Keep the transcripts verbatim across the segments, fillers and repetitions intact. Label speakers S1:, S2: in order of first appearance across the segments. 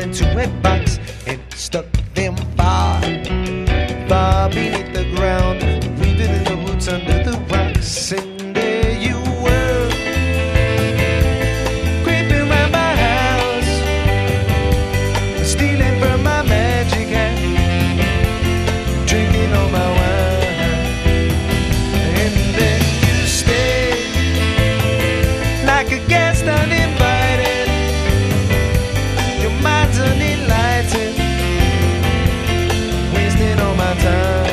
S1: into a box and stuck them far, far beneath the ground, rooted in the roots under the rocks. And there you were, creeping round my house, stealing from my magic hat, drinking all my wine. And then you stayed like a guest uninvited, your mind's unenlightened, wasting all my time.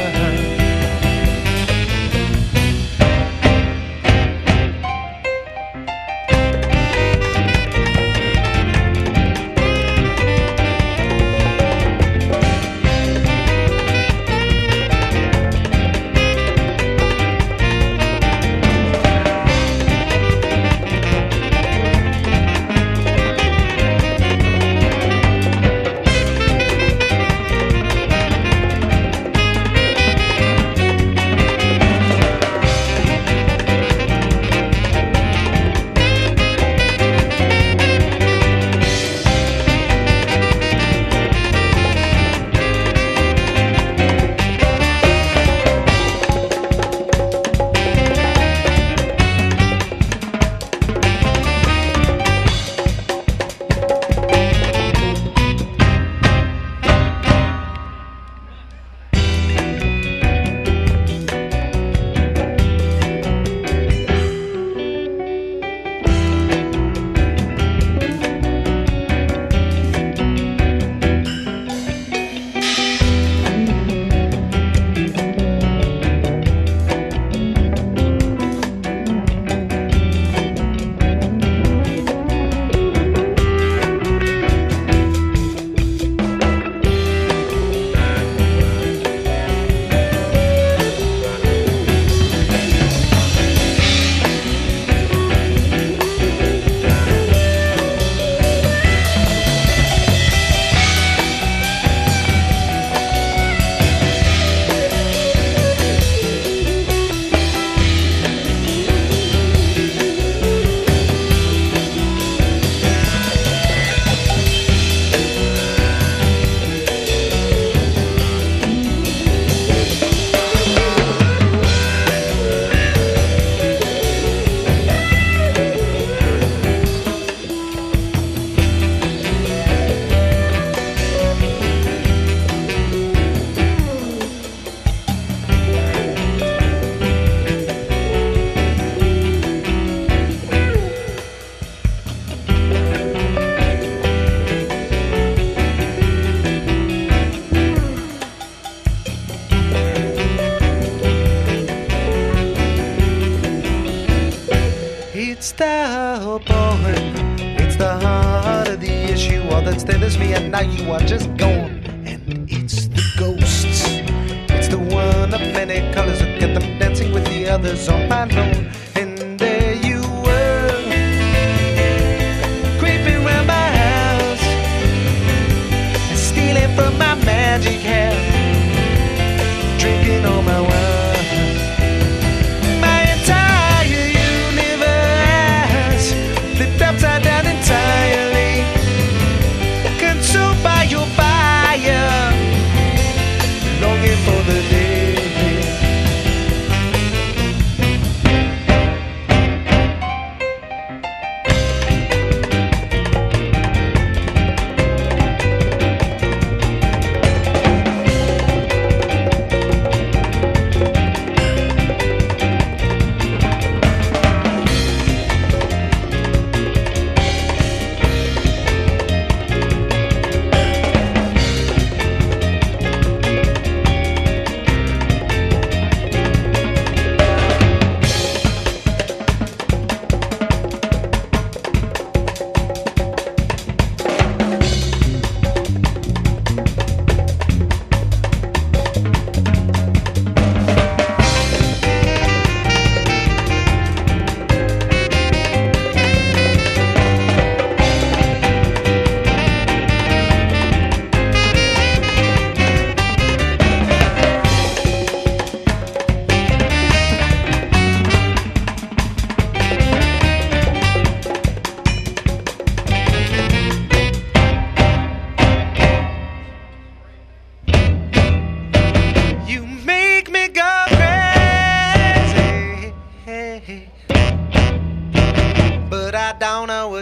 S1: It's the boring, it's the heart of the issue, all that stathers me, and now you are just gone. And it's the ghosts, it's the one of many colors, look at them dancing with the others on my lawn. And there you were, creeping round my house, stealing from my magic hat, drinking all my wine. Upside down entirely, consumed by your fire, longing for the day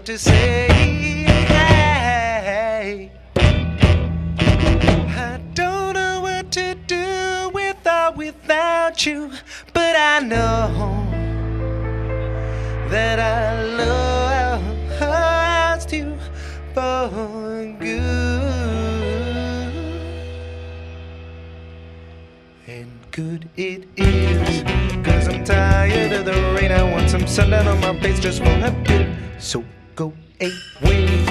S1: to say. I don't know what to do with or without you, but I know that I lost you for good. And good it is, 'cause I'm tired of the rain. I want some sunlight on my face just for a bit. So go away.